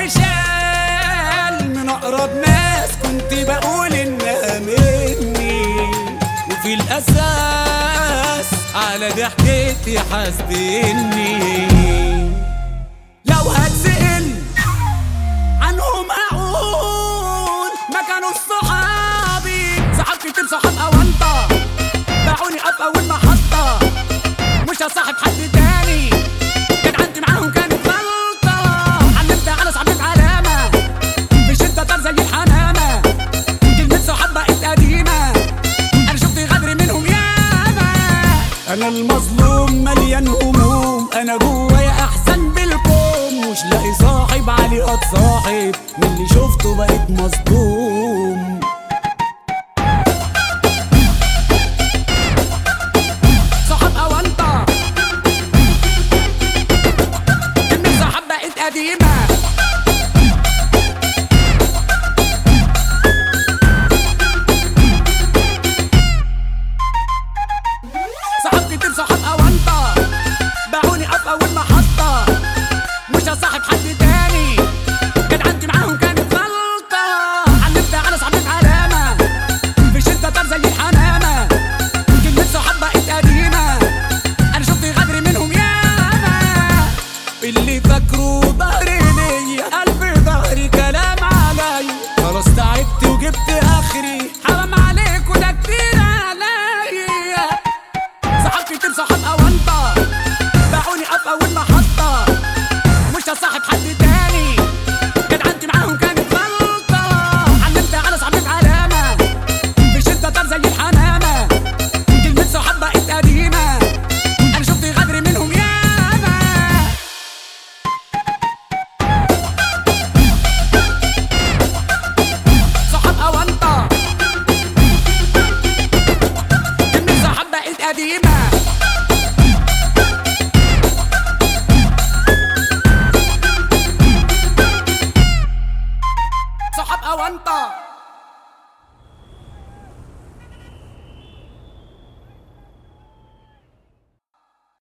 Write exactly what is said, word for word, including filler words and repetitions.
وشال من اقرب ناس كنت بقول انها مني، وفي الاساس على ضحكتي حاسدني. لو هتسأل عنهم اقول ما كانوا صحابي، صحاب كتير صحاب اوانطة باعوني في اول محطة، مش هصاحب حد تاني جدعنتي معاهم كانت غلطة. علمت على صاحبي بعلامة في شدة طار زي الحمامة، كلمة صحاب بقت قديمة انا شفت غدر منهم ياما. انا المظلوم مليان هموم، انا جوايا احسن بالكوم، مش لاقي صاحب عليه اتصاحب من اللي شفته بقيت مصدوم.